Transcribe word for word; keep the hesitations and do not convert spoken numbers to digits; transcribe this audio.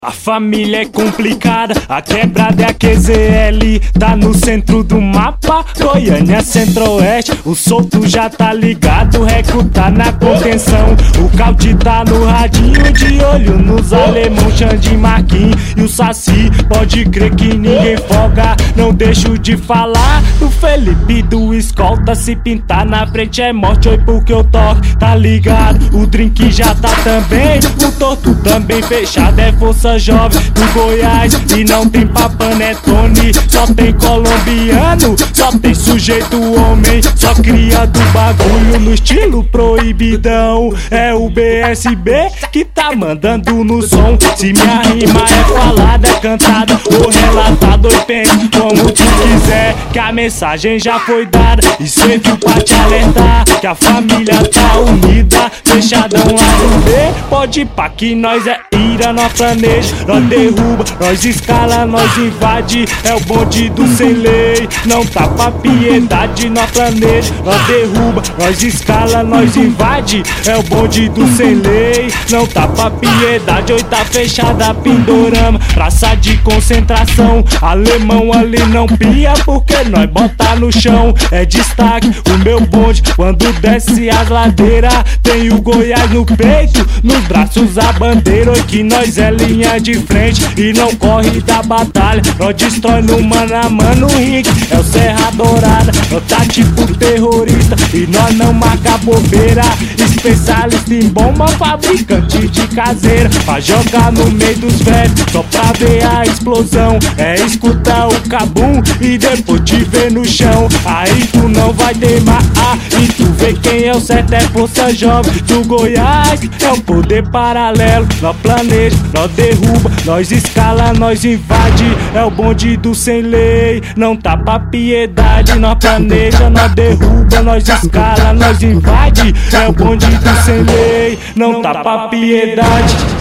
A família é complicada, a quebrada é a Q Z L. Tá no centro do mapa, Goiânia Centro-Oeste. O solto já tá ligado, o Reco tá na contenção. O Caudi tá no radinho, de olho nos alemão, Xande, Marquinhos e o Saci. Pode crer que ninguém folga, não deixo de falar do Felipe do escolta. Se pintar na frente é morte, oi porque eu toco, tá ligado? O drink já tá também, o torto também fechado. É força jovem do Goiás e não tem papanetone. Só tem colombiano, só tem sujeito homem. Só cria do bagulho no estilo proibidão. É o B S B que tá mandando no som. Se minha rima é falada, é cantada ou relatada, oi pensa como tu quiser, que a mensagem já foi dada e serviu pra te alertar que a família tá unida, fechadão lá no B. Pode pá que nós é ira, nós planeja, nós derruba, nós escala, nós invade. É o bonde do sem lei, não tá pra piedade. Nós planeja, nós derruba, nós escala, nós invade. É o bonde do sem lei, não tá pra piedade. Oi, tá fechada, Pindorama, praça de concentração. Alemão ali não pia porque nós bota no chão. É destaque o meu bonde quando desce as ladeiras. Tem o Goiás no peito, nos braços a bandeira. Oi, que nós é linha de frente e não corre da batalha. Nós destrói no mano a mano, o Rick é o Serra Dourada. Nós tá tipo terrorista e nós não marca bobeira. Especialista em bomba, fabricante de caseira, pra jogar no meio dos velhos só pra ver a explosão. É escutar o cabum e depois te ver no chão. Aí tu não vai teimar, ah, e tu vê quem é o certo. É força jovem do Goiás, é um poder paralelo. Nós planeja, nós derruba, nós escala, nós invade. É o bonde do sem lei, não tá pra piedade. Nós planeja, nós derruba, nós escala, nós invade. É o bonde do sem lei, não tá pra piedade.